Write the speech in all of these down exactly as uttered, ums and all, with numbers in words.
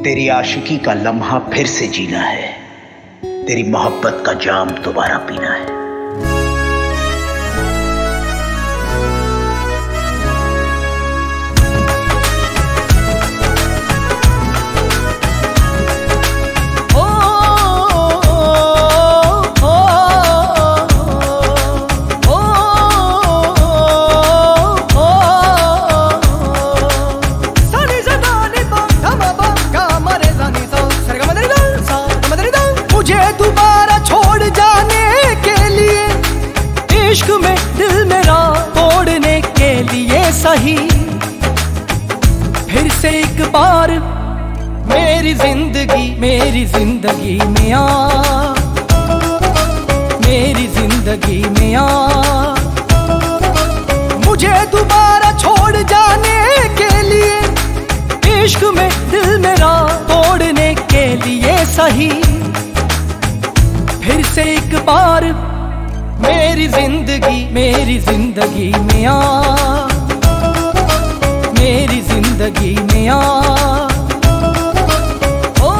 तेरी आशिकी का लम्हा फिर से जीना है, तेरी मोहब्बत का जाम दोबारा पीना है। इश्क में दिल मेरा तोड़ने के लिए सही फिर से एक बार मेरी जिंदगी मेरी जिंदगी में आ, मेरी जिंदगी में आ। मुझे दोबारा छोड़ जाने के लिए इश्क में दिल मेरा तोड़ने के लिए सही फिर से एक बार मेरी जिंदगी मेरी जिंदगी में आ, मेरी जिंदगी में आ। ओ,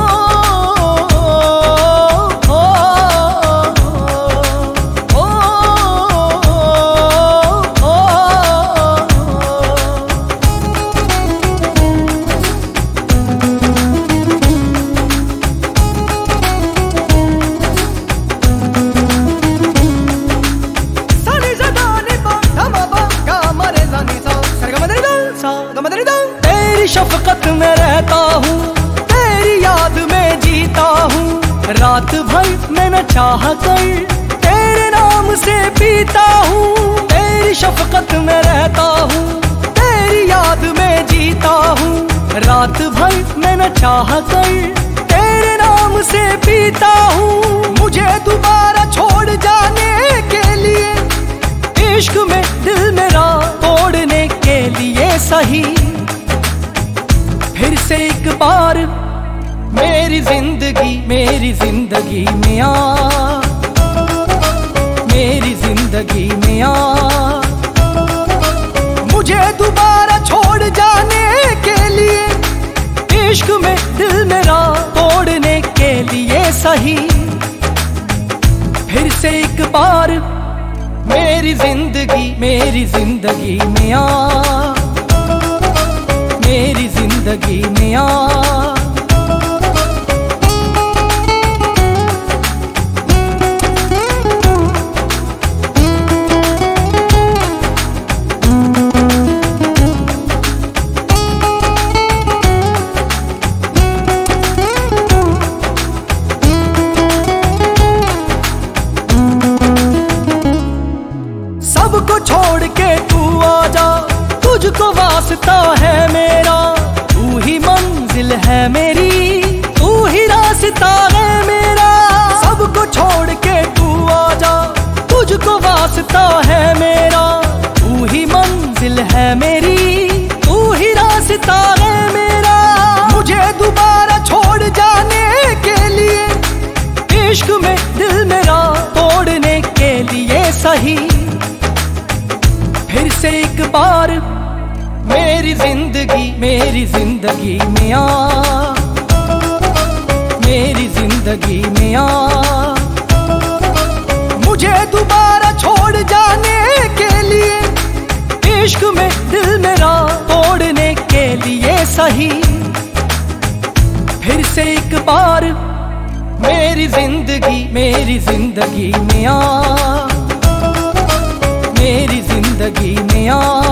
ओ, ओ, ओ, ओ, तेरी शफकत में रहता हूँ, तेरी याद में जीता हूँ। रात भर मैं न चाह कर तेरे नाम से पीता हूँ। तेरी शफकत में रहता हूँ, तेरी याद में जीता हूँ। रात भर मैं न चाह कर तेरे नाम से पीता हूँ। मुझे दोबारा छोड़ जाने के लिए इश्क में दिल मेरा तोड़ने के लिए सही फिर से एक बार मेरी जिंदगी मेरी जिंदगी में आ, मेरी जिंदगी में आ। मुझे दोबारा छोड़ जाने के लिए इश्क में दिल मेरा तोड़ने के लिए सही फिर से एक बार मेरी जिंदगी मेरी जिंदगी में आ, मेरी जिंदगी में आ। सबको छोड़ के तू आजा, तुझको वास्ता है मेरा। तू ही मंजिल है मेरी, तू ही रास्ता है मेरा। सबको छोड़ के तू आजा, तुझको वास्ता है मेरा। तू ही मंजिल है मेरी, तू ही रास्ता है मेरा। मुझे दोबारा छोड़ जाने के लिए इश्क में दिल मेरा तोड़ने के लिए सही फिर से एक बार मेरी जिंदगी मेरी जिंदगी में आ, मेरी जिंदगी में आ। मुझे दोबारा छोड़ जाने के लिए इश्क में दिल मेरा तोड़ने के लिए सही फिर से एक बार मेरी जिंदगी मेरी जिंदगी में आ, मेरी जिंदगी में आ।